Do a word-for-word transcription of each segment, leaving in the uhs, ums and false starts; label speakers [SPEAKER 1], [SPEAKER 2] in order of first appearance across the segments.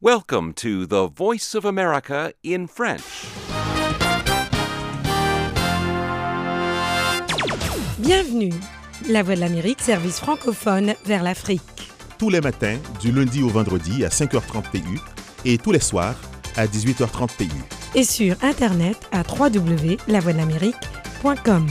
[SPEAKER 1] Welcome to the Voice of America in French.
[SPEAKER 2] Bienvenue. La Voix de l'Amérique, service francophone vers l'Afrique.
[SPEAKER 3] Tous les matins, du lundi au vendredi à cinq heures trente P M et tous les soirs à dix-huit heures trente P M.
[SPEAKER 2] Et sur Internet à w w w point la voix de l'amérique point com.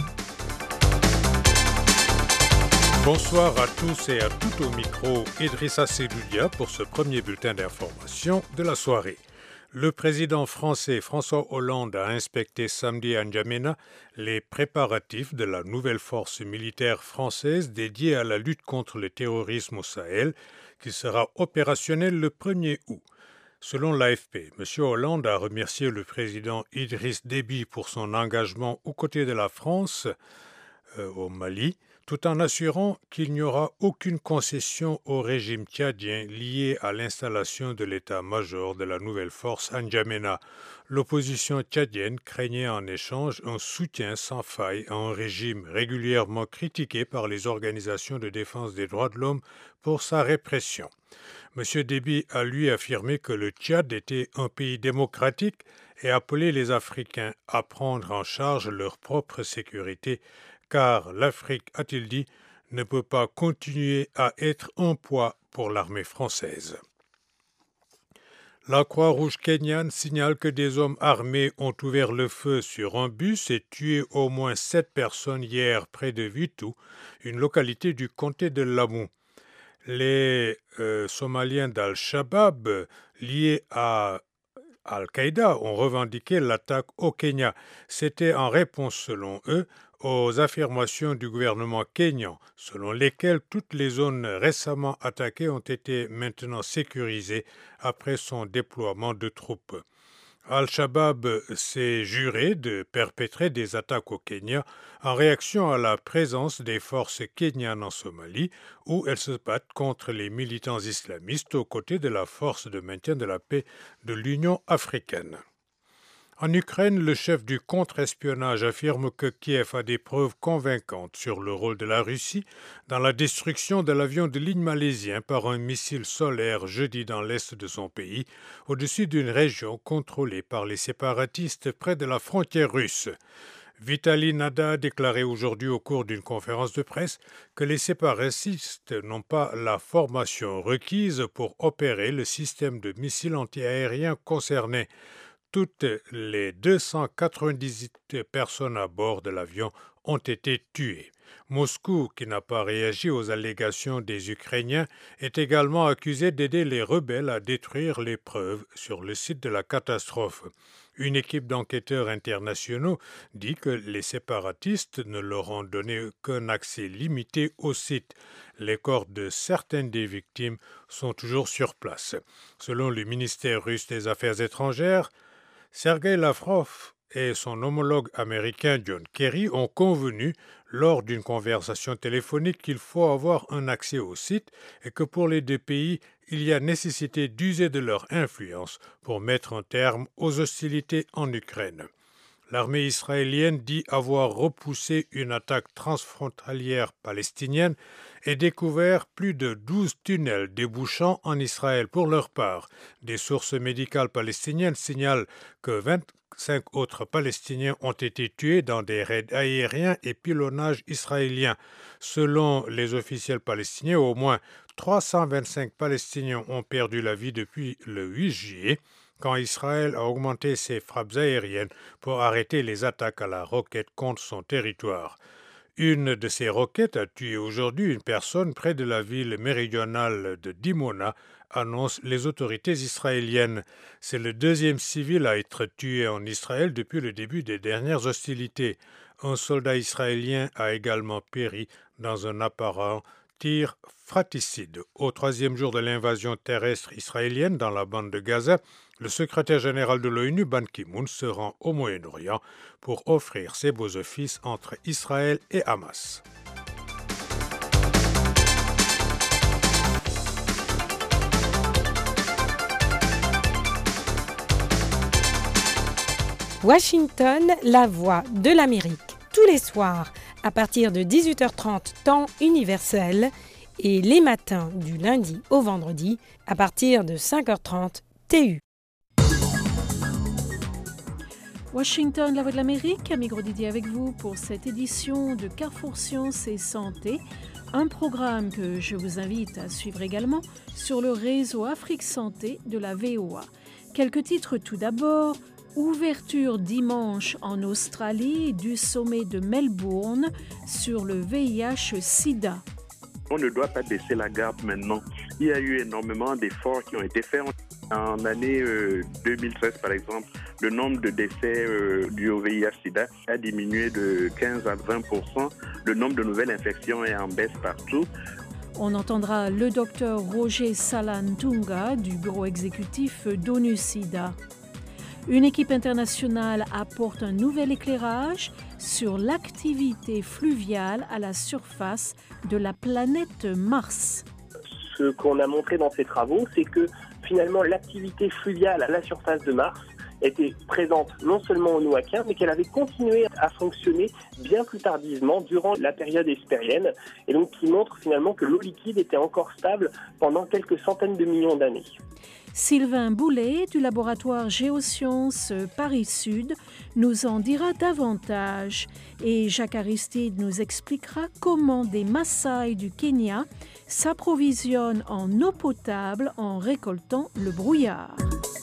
[SPEAKER 4] Bonsoir à tous et à toutes au micro, Idrissa Sedoudia pour ce premier bulletin d'information de la soirée. Le président français François Hollande a inspecté samedi à N'Djamena les préparatifs de la nouvelle force militaire française dédiée à la lutte contre le terrorisme au Sahel, qui sera opérationnelle le premier août. Selon l'A F P, M. Hollande a remercié le président Idriss Déby pour son engagement aux côtés de la France euh, au Mali, tout en assurant qu'il n'y aura aucune concession au régime tchadien lié à l'installation de l'état-major de la nouvelle force à N'Djamena. L'opposition tchadienne craignait en échange un soutien sans faille à un régime régulièrement critiqué par les organisations de défense des droits de l'homme pour sa répression. M. Déby a lui affirmé que le Tchad était un pays démocratique et appelé les Africains à prendre en charge leur propre sécurité, car l'Afrique, a-t-il dit, ne peut pas continuer à être un poids pour l'armée française. La Croix-Rouge kenyane signale que des hommes armés ont ouvert le feu sur un bus et tué au moins sept personnes hier près de Vitu, une localité du comté de Lamu. Les euh, Somaliens d'Al-Shabaab, liés à Al-Qaïda, ont revendiqué l'attaque au Kenya. C'était en réponse, selon eux, aux affirmations du gouvernement kényan, selon lesquelles toutes les zones récemment attaquées ont été maintenant sécurisées après son déploiement de troupes. Al-Shabaab s'est juré de perpétrer des attaques au Kenya en réaction à la présence des forces kenyanes en Somalie, où elles se battent contre les militants islamistes aux côtés de la force de maintien de la paix de l'Union africaine. En Ukraine, le chef du contre-espionnage affirme que Kiev a des preuves convaincantes sur le rôle de la Russie dans la destruction de l'avion de ligne malaisien par un missile solaire jeudi dans l'est de son pays, au-dessus d'une région contrôlée par les séparatistes près de la frontière russe. Vitali Nada a déclaré aujourd'hui au cours d'une conférence de presse que les séparatistes n'ont pas la formation requise pour opérer le système de missiles antiaériens concerné. Toutes les deux cent quatre-vingt-dix-huit personnes à bord de l'avion ont été tuées. Moscou, qui n'a pas réagi aux allégations des Ukrainiens, est également accusé d'aider les rebelles à détruire les preuves sur le site de la catastrophe. Une équipe d'enquêteurs internationaux dit que les séparatistes ne leur ont donné qu'un accès limité au site. Les corps de certaines des victimes sont toujours sur place. Selon le ministère russe des Affaires étrangères, Sergei Lavrov et son homologue américain John Kerry ont convenu lors d'une conversation téléphonique qu'il faut avoir un accès au site et que pour les deux pays, il y a nécessité d'user de leur influence pour mettre un terme aux hostilités en Ukraine. L'armée israélienne dit avoir repoussé une attaque transfrontalière palestinienne et découvert plus de douze tunnels débouchant en Israël pour leur part. Des sources médicales palestiniennes signalent que vingt-cinq autres Palestiniens ont été tués dans des raids aériens et pilonnages israéliens. Selon les officiels palestiniens, au moins trois cent vingt-cinq Palestiniens ont perdu la vie depuis le huit juillet, quand Israël a augmenté ses frappes aériennes pour arrêter les attaques à la roquette contre son territoire. Une de ces roquettes a tué aujourd'hui une personne près de la ville méridionale de Dimona, annoncent les autorités israéliennes. C'est le deuxième civil à être tué en Israël depuis le début des dernières hostilités. Un soldat israélien a également péri dans un apparent tir fratricide. Au troisième jour de l'invasion terrestre israélienne dans la bande de Gaza, le secrétaire général de l'ONU, Ban Ki-moon, se rend au Moyen-Orient pour offrir ses beaux offices entre Israël et Hamas.
[SPEAKER 2] Washington, la voix de l'Amérique. Tous les soirs, à partir de dix-huit heures trente, temps universel, et les matins du lundi au vendredi, à partir de cinq heures trente, T U.
[SPEAKER 5] Washington, la voix de l'Amérique, Amigro Didier avec vous pour cette édition de Carrefour Sciences et Santé, un programme que je vous invite à suivre également sur le réseau Afrique Santé de la V O A. Quelques titres tout d'abord. Ouverture dimanche en Australie du sommet de Melbourne sur le V I H-Sida.
[SPEAKER 6] On ne doit pas baisser la garde maintenant. Il y a eu énormément d'efforts qui ont été faits. En année euh, deux mille treize, par exemple, le nombre de décès euh, dus au V I H-Sida a diminué de quinze à vingt pour cent. Le nombre de nouvelles infections est en baisse partout.
[SPEAKER 5] On entendra le docteur Roger Salantunga du bureau exécutif d'ONU-Sida. Une équipe internationale apporte un nouvel éclairage sur l'activité fluviale à la surface de la planète Mars.
[SPEAKER 7] Ce qu'on a montré dans ces travaux, c'est que finalement l'activité fluviale à la surface de Mars était présente non seulement au Noaquin, mais qu'elle avait continué à fonctionner bien plus tardivement durant la période hespérienne, et donc qui montre finalement que l'eau liquide était encore stable pendant quelques centaines de millions d'années.
[SPEAKER 5] Sylvain Boulet du laboratoire Géosciences Paris-Sud nous en dira davantage et Jacques Aristide nous expliquera comment des Maasai du Kenya s'approvisionnent en eau potable en récoltant le brouillard.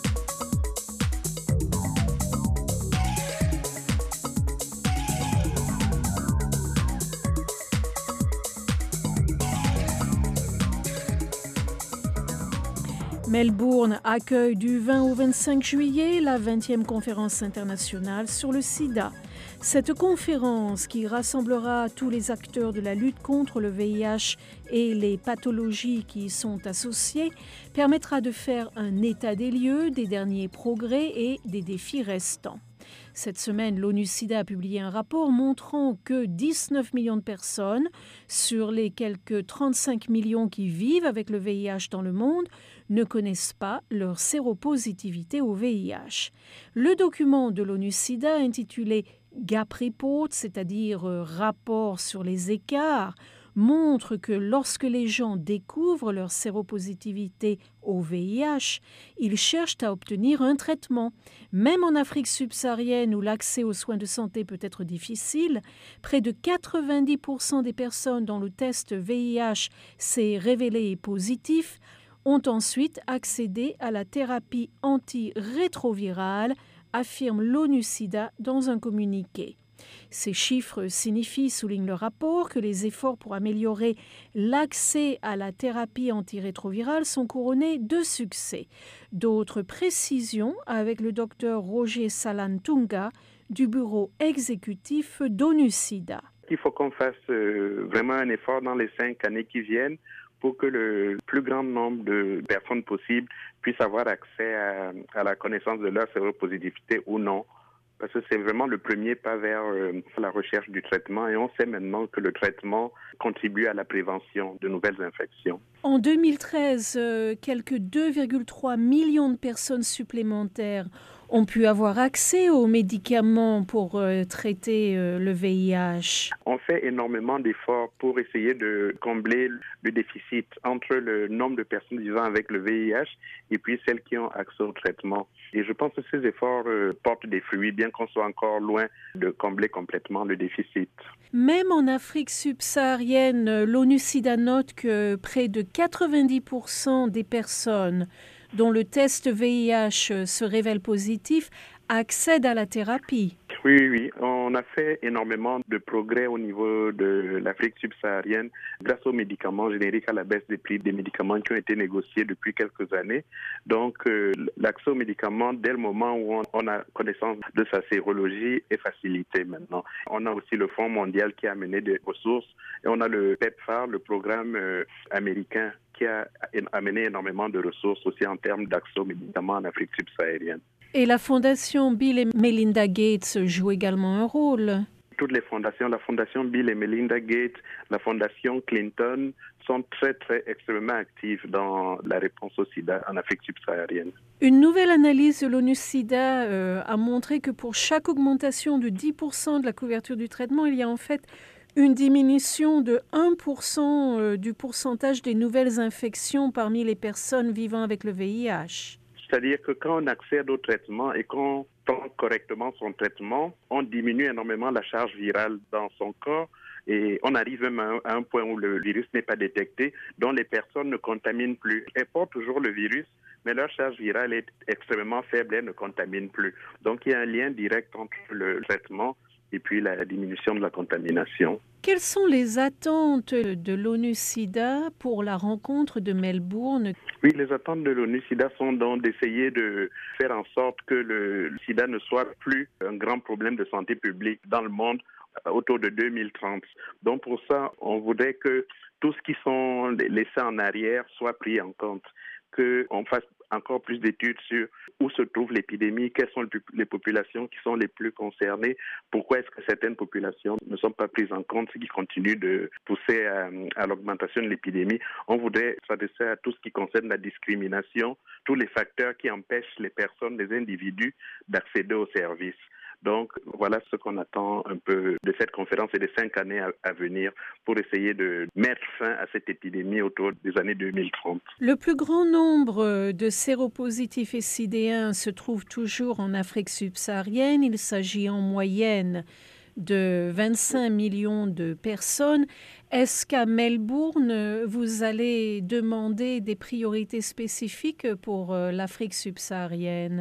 [SPEAKER 5] Melbourne accueille du vingt au vingt-cinq juillet la vingtième conférence internationale sur le sida. Cette conférence, qui rassemblera tous les acteurs de la lutte contre le V I H et les pathologies qui y sont associées, permettra de faire un état des lieux des derniers progrès et des défis restants. Cette semaine, l'ONU-Sida a publié un rapport montrant que dix-neuf millions de personnes, sur les quelques trente-cinq millions qui vivent avec le V I H dans le monde, ne connaissent pas leur séropositivité au V I H. Le document de l'ONU-Sida intitulé Gap Report, c'est-à-dire rapport sur les écarts, montre que lorsque les gens découvrent leur séropositivité au V I H, ils cherchent à obtenir un traitement. Même en Afrique subsaharienne où l'accès aux soins de santé peut être difficile, près de quatre-vingt-dix pour cent des personnes dont le test V I H s'est révélé positif ont ensuite accédé à la thérapie antirétrovirale, affirme l'ONU-Sida dans un communiqué. Ces chiffres signifient, souligne le rapport, que les efforts pour améliorer l'accès à la thérapie antirétrovirale sont couronnés de succès. D'autres précisions avec le docteur Roger Salantunga du bureau exécutif d'ONU-Sida.
[SPEAKER 6] Il faut qu'on fasse euh, vraiment un effort dans les cinq années qui viennent pour que le plus grand nombre de personnes possibles puissent avoir accès à, à la connaissance de leur séropositivité ou non. Parce que c'est vraiment le premier pas vers euh, la recherche du traitement et on sait maintenant que le traitement contribue à la prévention de nouvelles infections.
[SPEAKER 5] En deux mille treize, euh, quelques deux virgule trois millions de personnes supplémentaires ont pu avoir accès aux médicaments pour euh, traiter euh, le V I H.
[SPEAKER 6] On fait énormément d'efforts pour essayer de combler le déficit entre le nombre de personnes vivant avec le V I H et puis celles qui ont accès au traitement. Et je pense que ces efforts euh, portent des fruits, bien qu'on soit encore loin de combler complètement le déficit.
[SPEAKER 5] Même en Afrique subsaharienne, l'ONU-Sida note que près de quatre-vingt-dix pour cent des personnes dont le test V I H se révèle positif accèdent à la thérapie.
[SPEAKER 6] Oui, oui, oui. On a fait énormément de progrès au niveau de l'Afrique subsaharienne grâce aux médicaments génériques, à la baisse des prix des médicaments qui ont été négociés depuis quelques années. Donc, euh, l'accès aux médicaments, dès le moment où on, on a connaissance de sa sérologie, est facilité maintenant. On a aussi le Fonds mondial qui a amené des ressources et on a le PEPFAR, le programme euh, américain, qui a amené énormément de ressources aussi en termes d'accès aux médicaments en Afrique subsaharienne.
[SPEAKER 5] Et la fondation Bill et Melinda Gates joue également un rôle.
[SPEAKER 6] Toutes les fondations, la fondation Bill et Melinda Gates, la fondation Clinton, sont très, très extrêmement actives dans la réponse au sida en Afrique subsaharienne.
[SPEAKER 5] Une nouvelle analyse de l'ONU-Sida euh, a montré que pour chaque augmentation de dix pour cent de la couverture du traitement, il y a en fait une diminution de un pour cent du pourcentage des nouvelles infections parmi les personnes vivant avec le V I H.
[SPEAKER 6] C'est-à-dire que quand on accède au traitement et qu'on prend correctement son traitement, on diminue énormément la charge virale dans son corps et on arrive même à un, à un point où le virus n'est pas détecté, dont les personnes ne contaminent plus. Elles portent toujours le virus, mais leur charge virale est extrêmement faible et ne contamine plus. Donc il y a un lien direct entre le traitement et puis la diminution de la contamination.
[SPEAKER 5] Quelles sont les attentes de l'ONU-SIDA pour la rencontre de Melbourne?
[SPEAKER 6] Oui, les attentes de l'ONU-SIDA sont donc d'essayer de faire en sorte que le SIDA ne soit plus un grand problème de santé publique dans le monde autour de deux mille trente. Donc pour ça, on voudrait que tout ce qui sont laissés en arrière soit pris en compte, qu'on fasse encore plus d'études sur où se trouve l'épidémie, quelles sont les populations qui sont les plus concernées, pourquoi est-ce que certaines populations ne sont pas prises en compte, ce qui continue de pousser à, à l'augmentation de l'épidémie. On voudrait s'adresser à tout ce qui concerne la discrimination, tous les facteurs qui empêchent les personnes, les individus d'accéder aux services. Donc, voilà ce qu'on attend un peu de cette conférence et des cinq années à, à venir pour essayer de mettre fin à cette épidémie autour des années deux mille trente.
[SPEAKER 5] Le plus grand nombre de séropositifs et sidéens se trouve toujours en Afrique subsaharienne. Il s'agit en moyenne de vingt-cinq millions de personnes. Est-ce qu'à Melbourne, vous allez demander des priorités spécifiques pour l'Afrique subsaharienne ?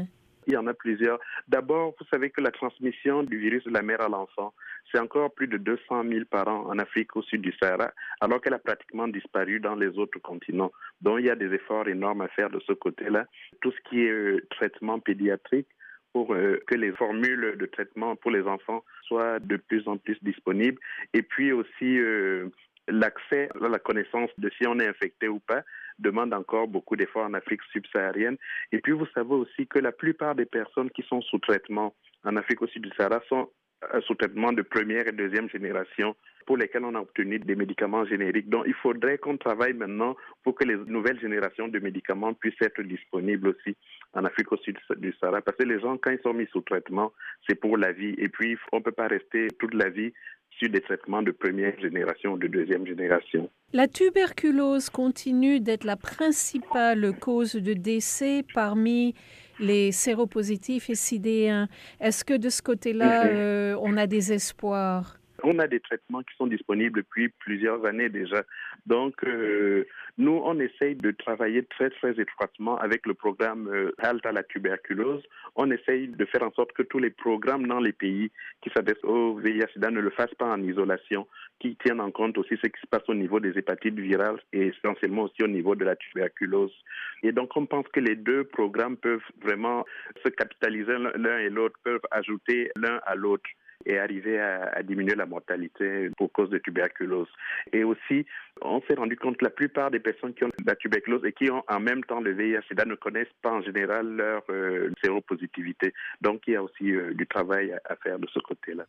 [SPEAKER 6] Il y en a plusieurs. D'abord, vous savez que la transmission du virus de la mère à l'enfant, c'est encore plus de deux cent mille par an en Afrique au sud du Sahara, alors qu'elle a pratiquement disparu dans les autres continents. Donc, il y a des efforts énormes à faire de ce côté-là. Tout ce qui est euh, traitement pédiatrique, pour euh, que les formules de traitement pour les enfants soient de plus en plus disponibles. Et puis aussi, euh, l'accès à la connaissance de si on est infecté ou pas demande encore beaucoup d'efforts en Afrique subsaharienne. Et puis, vous savez aussi que la plupart des personnes qui sont sous traitement en Afrique au sud du Sahara sont sous traitement de première et deuxième génération pour lesquels on a obtenu des médicaments génériques. Donc, il faudrait qu'on travaille maintenant pour que les nouvelles générations de médicaments puissent être disponibles aussi en Afrique au sud du Sahara. Parce que les gens, quand ils sont mis sous traitement, c'est pour la vie. Et puis, on ne peut pas rester toute la vie sur des traitements de première génération ou de deuxième génération.
[SPEAKER 5] La tuberculose continue d'être la principale cause de décès parmi les séropositifs et sidéens. Est-ce que de ce côté-là, euh, on a des espoirs ?
[SPEAKER 6] On a des traitements qui sont disponibles depuis plusieurs années déjà. Donc, euh, nous, on essaye de travailler très, très étroitement avec le programme euh, Halte à la tuberculose. On essaye de faire en sorte que tous les programmes dans les pays qui s'adressent au V I H sida ne le fassent pas en isolation, qui tiennent en compte aussi ce qui se passe au niveau des hépatites virales et essentiellement aussi au niveau de la tuberculose. Et donc, on pense que les deux programmes peuvent vraiment se capitaliser l'un et l'autre, peuvent ajouter l'un à l'autre et arriver à, à diminuer la mortalité pour cause de tuberculose. Et aussi, on s'est rendu compte que la plupart des personnes qui ont la tuberculose et qui ont en même temps le V I H sida ne connaissent pas en général leur euh, séropositivité. Donc, il y a aussi euh, du travail à, à faire de ce côté-là.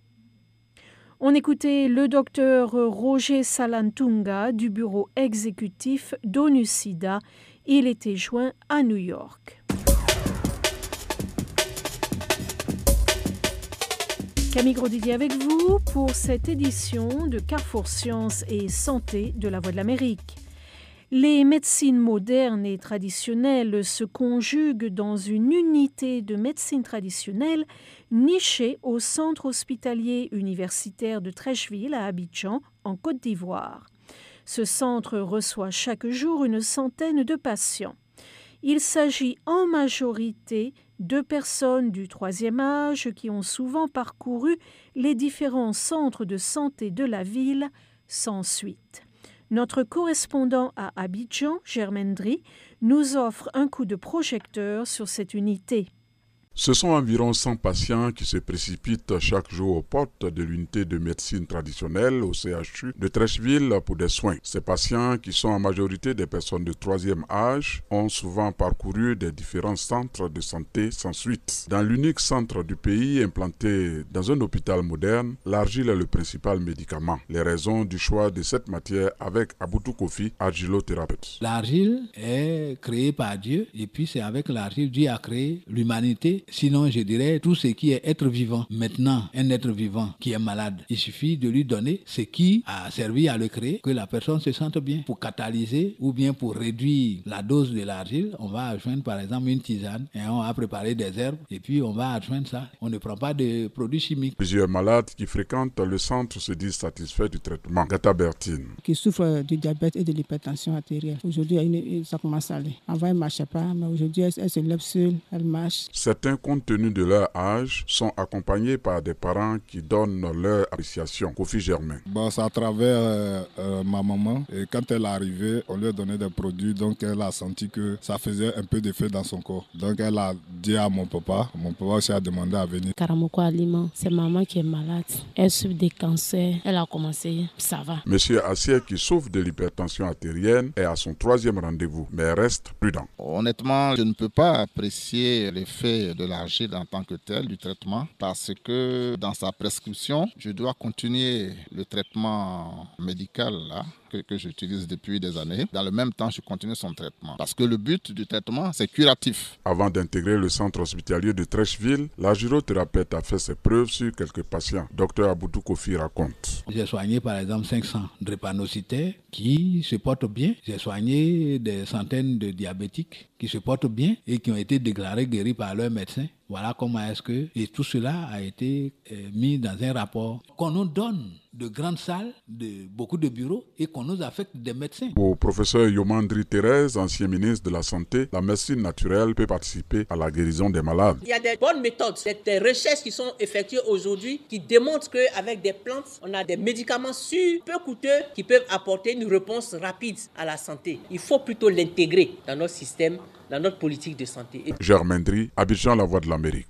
[SPEAKER 5] On écoutait le docteur Roger Salantunga du bureau exécutif d'ONU-SIDA. Il était joint à New York. Camille Grosdidier avec vous pour cette édition de Carrefour Sciences et Santé de la Voix de l'Amérique. Les médecines modernes et traditionnelles se conjuguent dans une unité de médecine traditionnelle nichée au centre hospitalier universitaire de Treichville à Abidjan, en Côte d'Ivoire. Ce centre reçoit chaque jour une centaine de patients. Il s'agit en majorité de personnes du troisième âge qui ont souvent parcouru les différents centres de santé de la ville sans suite. Notre correspondant à Abidjan, Germaine Dry, nous offre un coup de projecteur sur cette unité.
[SPEAKER 8] Ce sont environ cent patients qui se précipitent chaque jour aux portes de l'unité de médecine traditionnelle au C H U de Treichville pour des soins. Ces patients, qui sont en majorité des personnes de troisième âge, ont souvent parcouru des différents centres de santé sans suite. Dans l'unique centre du pays implanté dans un hôpital moderne, l'argile est le principal médicament. Les raisons du choix de cette matière avec Aboutou Kofi, argilothérapeute.
[SPEAKER 9] L'argile est créée par Dieu et puis c'est avec l'argile Dieu a créé l'humanité. Et sinon, je dirais tout ce qui est être vivant. Maintenant, un être vivant qui est malade, il suffit de lui donner ce qui a servi à le créer, que la personne se sente bien. Pour catalyser ou bien pour réduire la dose de l'argile, on va adjoindre par exemple une tisane et on va préparer des herbes et puis on va adjoindre ça. On ne prend pas de produits chimiques.
[SPEAKER 8] Plusieurs malades qui fréquentent le centre se disent satisfaits du traitement. Gata Bertine.
[SPEAKER 10] Qui souffrent du diabète et de l'hypertension artérielle. Aujourd'hui, ça commence à aller. Avant, elle ne marchait pas, mais aujourd'hui, elle, elle se lève seule, elle marche.
[SPEAKER 8] Certains, compte tenu de leur âge, sont accompagnés par des parents qui donnent leur appréciation. Kofi Germain.
[SPEAKER 11] Bon, c'est à travers euh, euh, ma maman. Et quand elle est arrivée, on lui a donné des produits, donc elle a senti que ça faisait un peu d'effet dans son corps. Donc elle a dit à mon papa, mon papa aussi a demandé à venir.
[SPEAKER 12] Karamoko Aliment, c'est maman qui est malade. Elle souffre des cancers, elle a commencé, ça va.
[SPEAKER 8] Monsieur Assier, qui souffre de l'hypertension artérielle, est à son troisième rendez-vous, mais reste prudent.
[SPEAKER 13] Honnêtement, je ne peux pas apprécier l'effet de l'argile en tant que tel, du traitement, parce que dans sa prescription, je dois continuer le traitement médical là, que, que j'utilise depuis des années. Dans le même temps, je continue son traitement. Parce que le but du traitement, c'est curatif.
[SPEAKER 8] Avant d'intégrer le centre hospitalier de Trècheville, la gyro-thérapeute a fait ses preuves sur quelques patients. Docteur Aboudou Kofi raconte.
[SPEAKER 9] J'ai soigné par exemple cinq cents drépanocytaires qui se portent bien. J'ai soigné des centaines de diabétiques qui se portent bien et qui ont été déclarés guéris par leur médecin. Voilà comment est-ce que... Et tout cela a été euh, mis dans un rapport qu'on nous donne de grandes salles, de beaucoup de bureaux et qu'on nous affecte des médecins.
[SPEAKER 8] Pour professeur Yomandri Thérèse, ancien ministre de la Santé, la médecine naturelle peut participer à la guérison des malades.
[SPEAKER 14] Il y a des bonnes méthodes, des recherches qui sont effectuées aujourd'hui qui démontrent qu'avec des plantes, on a des médicaments sûrs, peu coûteux, qui peuvent apporter une réponse rapide à la santé. Il faut plutôt l'intégrer dans notre système, dans notre politique de santé.
[SPEAKER 8] Germain Dri, Abidjan, la voix de l'Amérique.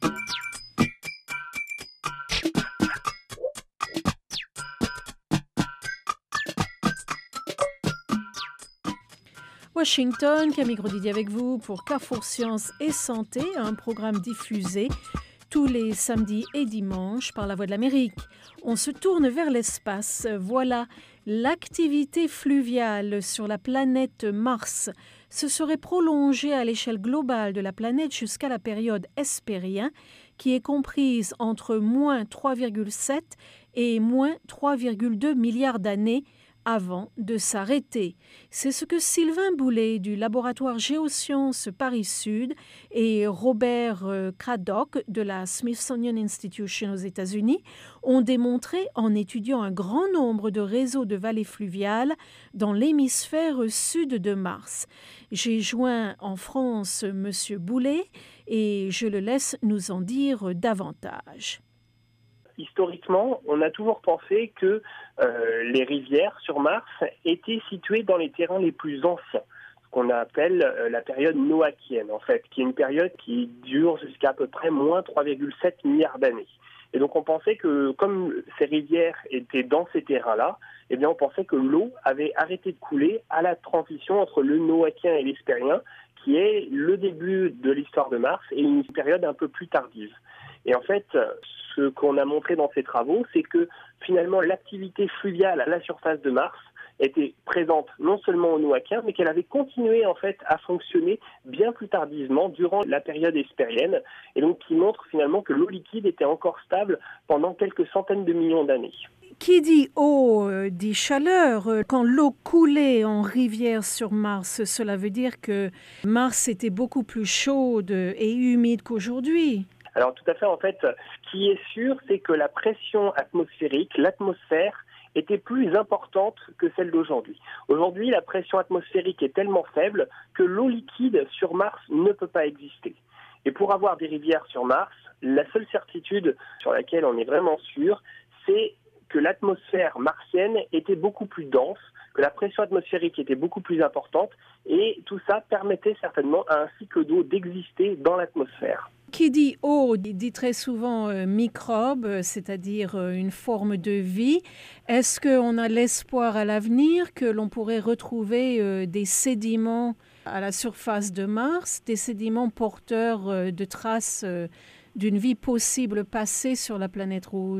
[SPEAKER 5] Washington, Camille Grosdidier avec vous pour Carrefour Sciences et Santé, un programme diffusé tous les samedis et dimanches par la Voix de l'Amérique. On se tourne vers l'espace. Voilà, l'activité fluviale sur la planète Mars se serait prolongée à l'échelle globale de la planète jusqu'à la période Hespérien, qui est comprise entre moins trois virgule sept et moins trois virgule deux milliards d'années avant de s'arrêter. C'est ce que Sylvain Boulet du laboratoire Géosciences Paris-Sud et Robert Craddock de la Smithsonian Institution aux États-Unis ont démontré en étudiant un grand nombre de réseaux de vallées fluviales dans l'hémisphère sud de Mars. J'ai joint en France M. Boulet et je le laisse nous en dire davantage.
[SPEAKER 7] Historiquement, on a toujours pensé que euh, les rivières sur Mars étaient situées dans les terrains les plus anciens, ce qu'on appelle euh, la période noachienne, en fait, qui est une période qui dure jusqu'à à peu près moins trois virgule sept milliards d'années. Et donc on pensait que, comme ces rivières étaient dans ces terrains-là, eh bien on pensait que l'eau avait arrêté de couler à la transition entre le noachien et l'hespérien, qui est le début de l'histoire de Mars et une période un peu plus tardive. Et en fait, ce qu'on a montré dans ces travaux, c'est que finalement l'activité fluviale à la surface de Mars était présente non seulement au noachien, mais qu'elle avait continué en fait à fonctionner bien plus tardivement durant la période hespérienne, et donc qui montre finalement que l'eau liquide était encore stable pendant quelques centaines de millions d'années.
[SPEAKER 5] Qui dit eau euh, dit chaleur. Quand l'eau coulait en rivière sur Mars, cela veut dire que Mars était beaucoup plus chaude et humide qu'aujourd'hui.
[SPEAKER 7] Alors tout à fait, en fait, ce qui est sûr, c'est que la pression atmosphérique, l'atmosphère, était plus importante que celle d'aujourd'hui. Aujourd'hui, la pression atmosphérique est tellement faible que l'eau liquide sur Mars ne peut pas exister. Et pour avoir des rivières sur Mars, la seule certitude sur laquelle on est vraiment sûr, c'est que l'atmosphère martienne était beaucoup plus dense, que la pression atmosphérique était beaucoup plus importante, et tout ça permettait certainement à un cycle d'eau d'exister dans l'atmosphère.
[SPEAKER 5] Qui dit eau dit très souvent euh, microbe, c'est-à-dire euh, une forme de vie. Est-ce qu'on a l'espoir à l'avenir que l'on pourrait retrouver euh, des sédiments à la surface de Mars, des sédiments porteurs euh, de traces euh, d'une vie possible passée sur la planète rouge ?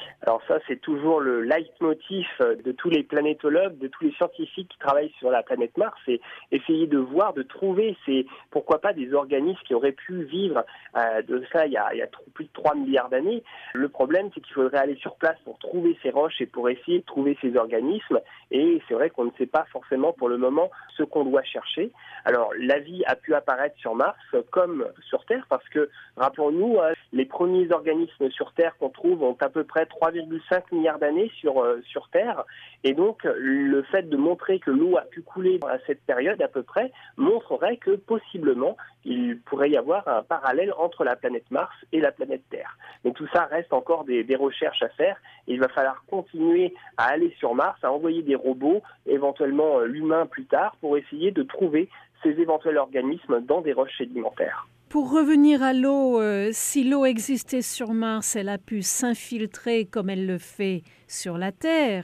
[SPEAKER 7] Alors ça, c'est toujours le leitmotiv de tous les planétologues, de tous les scientifiques qui travaillent sur la planète Mars, c'est essayer de voir, de trouver, ces, pourquoi pas des organismes qui auraient pu vivre euh, de ça il y a, il y a plus de trois milliards d'années. Le problème, c'est qu'il faudrait aller sur place pour trouver ces roches et pour essayer de trouver ces organismes. Et c'est vrai qu'on ne sait pas forcément pour le moment ce qu'on doit chercher. Alors la vie a pu apparaître sur Mars comme sur Terre parce que, rappelons-nous, euh, les premiers organismes sur Terre qu'on trouve ont à peu près trois virgule cinq milliards d'années sur, euh, sur Terre. Et donc, le fait de montrer que l'eau a pu couler à cette période à peu près montrerait que possiblement, il pourrait y avoir un parallèle entre la planète Mars et la planète Terre. Mais tout ça reste encore des, des recherches à faire. Et il va falloir continuer à aller sur Mars, à envoyer des robots, éventuellement l'humain plus tard, pour essayer de trouver ces éventuels organismes dans des roches sédimentaires.
[SPEAKER 5] Pour revenir à l'eau, euh, si l'eau existait sur Mars, elle a pu s'infiltrer comme elle le fait sur la Terre.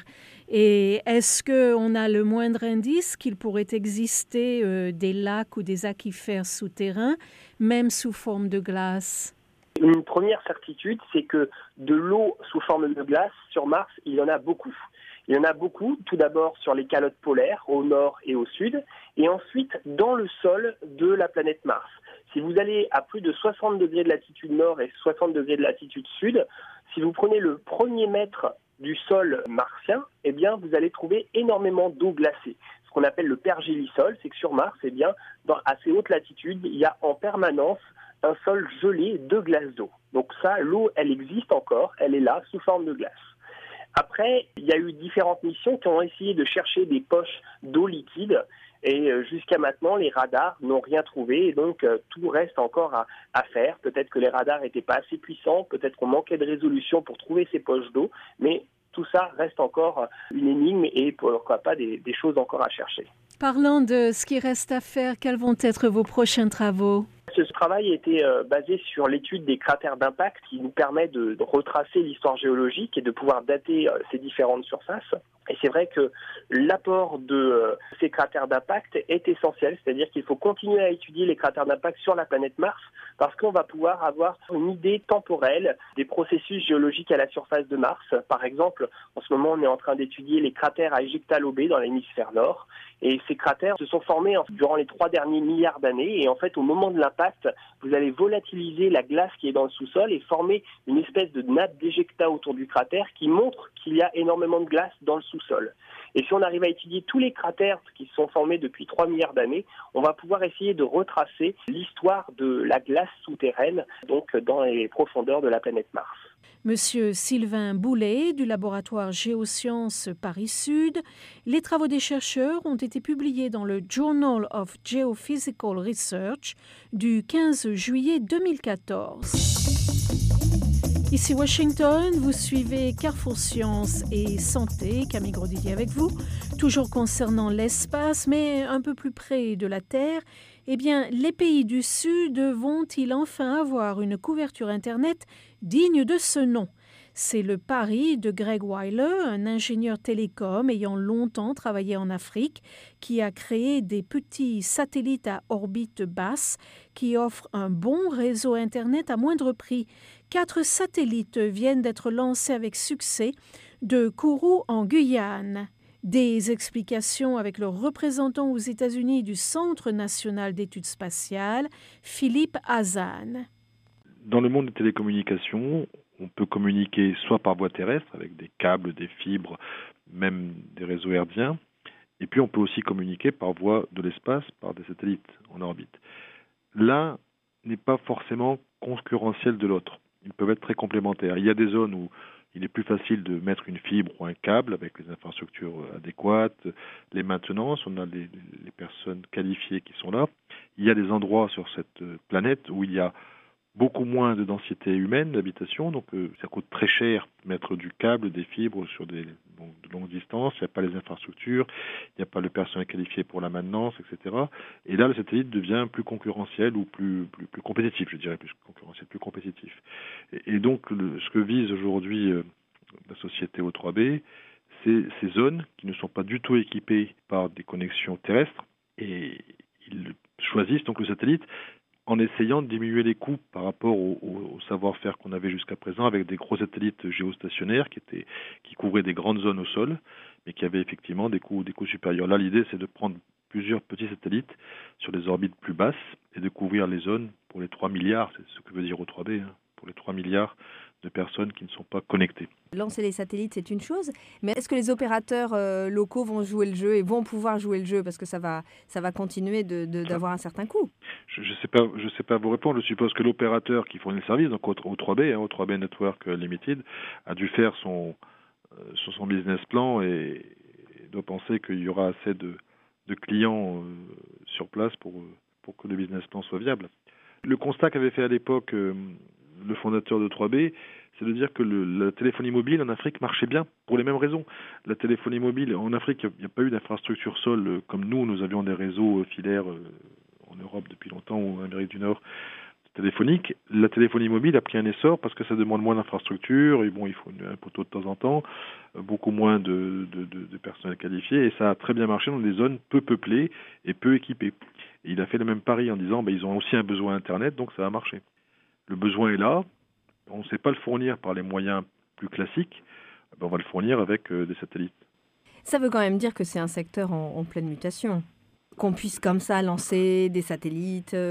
[SPEAKER 5] Et est-ce qu'on a le moindre indice qu'il pourrait exister euh, des lacs ou des aquifères souterrains, même sous forme de glace ?
[SPEAKER 7] Une première certitude, c'est que de l'eau sous forme de glace sur Mars, il y en a beaucoup. Il y en a beaucoup, tout d'abord sur les calottes polaires, au nord et au sud, et ensuite dans le sol de la planète Mars. Si vous allez à plus de soixante degrés de latitude nord et soixante degrés de latitude sud, si vous prenez le premier mètre du sol martien, eh bien, vous allez trouver énormément d'eau glacée. Ce qu'on appelle le pergélisol, c'est que sur Mars, eh bien, dans, à ces hautes latitudes, il y a en permanence un sol gelé de glace d'eau. Donc ça, l'eau, elle existe encore, elle est là, sous forme de glace. Après, il y a eu différentes missions qui ont essayé de chercher des poches d'eau liquide. Et jusqu'à maintenant, les radars n'ont rien trouvé et donc euh, tout reste encore à, à faire. Peut-être que les radars n'étaient pas assez puissants, peut-être qu'on manquait de résolution pour trouver ces poches d'eau, mais tout ça reste encore une énigme et pourquoi pas des, des choses encore à chercher.
[SPEAKER 5] Parlant de ce qui reste à faire, quels vont être vos prochains travaux ?
[SPEAKER 7] Ce travail a été euh, basé sur l'étude des cratères d'impact qui nous permet de, de retracer l'histoire géologique et de pouvoir dater euh, ces différentes surfaces. Et c'est vrai que l'apport de euh, ces cratères d'impact est essentiel, c'est-à-dire qu'il faut continuer à étudier les cratères d'impact sur la planète Mars parce qu'on va pouvoir avoir une idée temporelle des processus géologiques à la surface de Mars. Par exemple, en ce moment, on est en train d'étudier les cratères à Ægypta-Lobé dans l'hémisphère nord. Et ces cratères se sont formés durant les trois derniers milliards d'années. Et en fait, au moment de l'impact, vous allez volatiliser la glace qui est dans le sous-sol et former une espèce de nappe d'éjecta autour du cratère qui montre qu'il y a énormément de glace dans le sous-sol. Et si on arrive à étudier tous les cratères qui se sont formés depuis trois milliards d'années, on va pouvoir essayer de retracer l'histoire de la glace souterraine, donc dans les profondeurs de la planète Mars.
[SPEAKER 5] Monsieur Sylvain Boulet du laboratoire Géosciences Paris-Sud, les travaux des chercheurs ont été publiés dans le Journal of Geophysical Research du quinze juillet deux mille quatorze. Ici Washington, vous suivez Carrefour Sciences et Santé, Camille Grosdidier avec vous, toujours concernant l'espace, mais un peu plus près de la Terre. Eh bien, les pays du Sud vont-ils enfin avoir une couverture Internet digne de ce nom ? C'est le pari de Greg Weiler, un ingénieur télécom ayant longtemps travaillé en Afrique, qui a créé des petits satellites à orbite basse qui offrent un bon réseau Internet à moindre prix. Quatre satellites viennent d'être lancés avec succès de Kourou en Guyane. Des explications avec le représentant aux États-Unis du Centre national d'études spatiales, Philippe Hazan.
[SPEAKER 15] Dans le monde des télécommunications, on peut communiquer soit par voie terrestre, avec des câbles, des fibres, même des réseaux hertziens, et puis on peut aussi communiquer par voie de l'espace, par des satellites en orbite. L'un n'est pas forcément concurrentiel de l'autre. Ils peuvent être très complémentaires. Il y a des zones où il est plus facile de mettre une fibre ou un câble avec les infrastructures adéquates, les maintenances, on a les, les personnes qualifiées qui sont là. Il y a des endroits sur cette planète où il y a beaucoup moins de densité humaine d'habitation, donc euh, ça coûte très cher de mettre du câble, des fibres sur des bon, de longues distances, il n'y a pas les infrastructures, il n'y a pas le personnel qualifié pour la maintenance, et cetera. Et là, le satellite devient plus concurrentiel ou plus, plus, plus compétitif, je dirais, plus concurrentiel, plus compétitif. Et, et donc, le, ce que vise aujourd'hui euh, la société O trois B, c'est ces zones qui ne sont pas du tout équipées par des connexions terrestres, et ils choisissent donc le satellite en essayant de diminuer les coûts par rapport au, au, au savoir-faire qu'on avait jusqu'à présent, avec des gros satellites géostationnaires qui étaient qui couvraient des grandes zones au sol, mais qui avaient effectivement des coûts des coûts supérieurs. Là, l'idée, c'est de prendre plusieurs petits satellites sur des orbites plus basses et de couvrir les zones pour les trois milliards, c'est ce que veut dire O trois B, hein, pour les trois milliards de personnes qui ne sont pas connectées.
[SPEAKER 16] Lancer les satellites, c'est une chose, mais est-ce que les opérateurs euh, locaux vont jouer le jeu et vont pouvoir jouer le jeu parce que ça va, ça va continuer de, de, d'avoir un certain coût?
[SPEAKER 15] Je ne sais pas, je sais pas vous répondre. Je suppose que l'opérateur qui fournit le service, donc O trois B, hein, O trois B Network Limited, a dû faire son, euh, son business plan et, et doit penser qu'il y aura assez de, de clients euh, sur place pour, pour que le business plan soit viable. Le constat qu'avait fait à l'époque euh, le fondateur de O trois B, c'est de dire que le, la téléphonie mobile en Afrique marchait bien pour les mêmes raisons. La téléphonie mobile en Afrique, il n'y a, a pas eu d'infrastructure sol euh, comme nous. Nous avions des réseaux euh, filaires euh, en Europe depuis longtemps ou en Amérique du Nord téléphoniques. La téléphonie mobile a pris un essor parce que ça demande moins d'infrastructures. Et bon, il faut une, un poteau de temps en temps, euh, beaucoup moins de, de, de, de personnel qualifié. Et ça a très bien marché dans des zones peu peuplées et peu équipées. Et il a fait le même pari en disant, bah, ils ont aussi un besoin Internet, donc ça a marché. Le besoin est là. On ne sait pas le fournir par les moyens plus classiques, ben on va le fournir avec euh, des satellites.
[SPEAKER 16] Ça veut quand même dire que c'est un secteur en, en pleine mutation. Qu'on puisse comme ça lancer des satellites euh,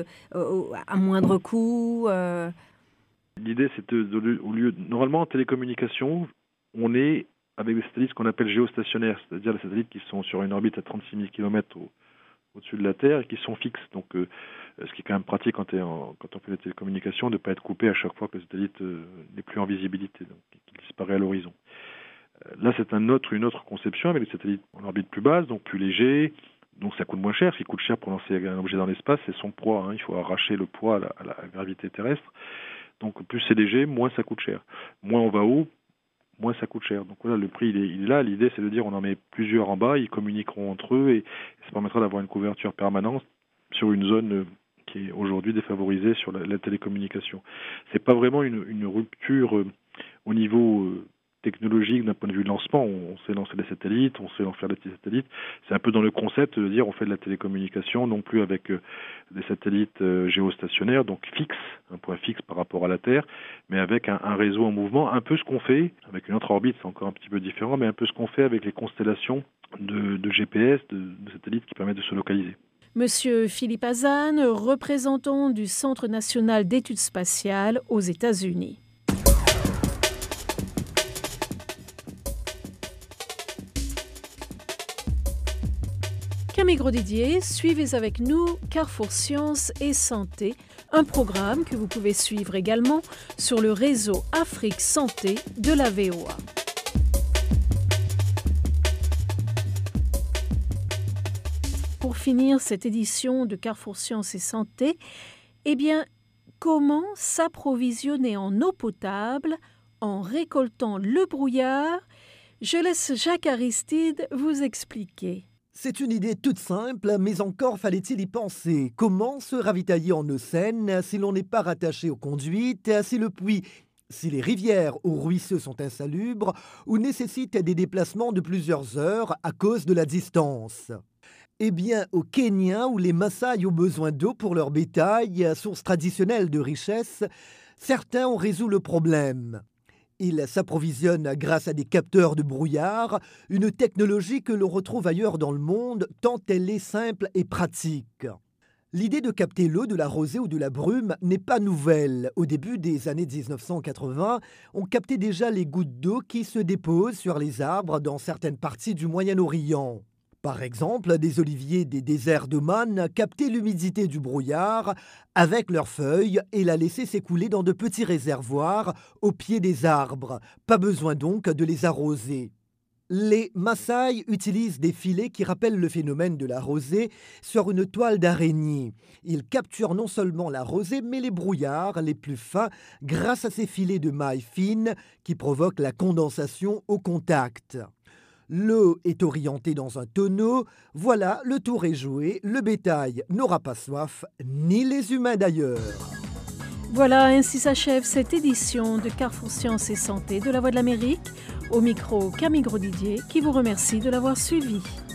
[SPEAKER 16] à moindre coût. Euh...
[SPEAKER 15] L'idée, c'est de, de, au lieu, normalement en télécommunication, on est avec des satellites qu'on appelle géostationnaires, c'est-à-dire les satellites qui sont sur une orbite à trente-six mille kilomètres au, au-dessus de la Terre et qui sont fixes. Donc, euh, ce qui est quand même pratique quand, en, quand on fait la télécommunication, de ne pas être coupé à chaque fois que le satellite euh, n'est plus en visibilité, donc qu'il disparaît à l'horizon. Euh, là, c'est un autre, une autre conception avec des satellites en orbite plus basse, donc plus léger, donc ça coûte moins cher. Ce qui coûte cher pour lancer un objet dans l'espace, c'est son poids. Hein. Il faut arracher le poids à la, à la gravité terrestre. Donc plus c'est léger, moins ça coûte cher. Moins on va haut, moins ça coûte cher. Donc voilà, le prix il est, il est là. L'idée c'est de dire on en met plusieurs en bas, ils communiqueront entre eux et, et ça permettra d'avoir une couverture permanente sur une zone euh, qui est aujourd'hui défavorisée sur la, la télécommunication. C'est pas vraiment une, une rupture euh, au niveau euh, technologique d'un point de vue de lancement. On, on sait lancer des satellites, on sait en faire des petits satellites. C'est un peu dans le concept de dire on fait de la télécommunication non plus avec euh, des satellites euh, géostationnaires, donc fixes, un point fixe par rapport à la Terre, mais avec un, un réseau en mouvement, un peu ce qu'on fait avec une autre orbite, c'est encore un petit peu différent, mais un peu ce qu'on fait avec les constellations de, de G P S, de, de satellites qui permettent de se localiser.
[SPEAKER 5] Monsieur Philippe Hazan, représentant du Centre national d'études spatiales aux États-Unis. Camille Grosdidier, suivez avec nous Carrefour Sciences et Santé, un programme que vous pouvez suivre également sur le réseau Afrique Santé de la V O A. Pour finir cette édition de Carrefour Sciences et Santé, eh bien, comment s'approvisionner en eau potable en récoltant le brouillard? Je laisse Jacques Aristide vous expliquer.
[SPEAKER 17] C'est une idée toute simple, mais encore fallait-il y penser. Comment se ravitailler en eau saine si l'on n'est pas rattaché aux conduites, si le puits, si les rivières ou ruisseaux sont insalubres ou nécessitent des déplacements de plusieurs heures à cause de la distance? Eh bien, au Kenya, où les Maasai ont besoin d'eau pour leur bétail, source traditionnelle de richesse, certains ont résolu le problème. Ils s'approvisionnent grâce à des capteurs de brouillard, une technologie que l'on retrouve ailleurs dans le monde, tant elle est simple et pratique. L'idée de capter l'eau de la rosée ou de la brume n'est pas nouvelle. Au début des années dix-neuf cent quatre-vingts, on captait déjà les gouttes d'eau qui se déposent sur les arbres dans certaines parties du Moyen-Orient. Par exemple, des oliviers des déserts d'Oman captaient l'humidité du brouillard avec leurs feuilles et la laissaient s'écouler dans de petits réservoirs au pied des arbres. Pas besoin donc de les arroser. Les Maasai utilisent des filets qui rappellent le phénomène de la rosée sur une toile d'araignée. Ils capturent non seulement la rosée, mais les brouillards les plus fins grâce à ces filets de mailles fines qui provoquent la condensation au contact. L'eau est orientée dans un tonneau. Voilà, le tour est joué. Le bétail n'aura pas soif, ni les humains d'ailleurs.
[SPEAKER 5] Voilà, ainsi s'achève cette édition de Carrefour Sciences et Santé de la Voix de l'Amérique. Au micro, Camille Grosdidier, qui vous remercie de l'avoir suivi.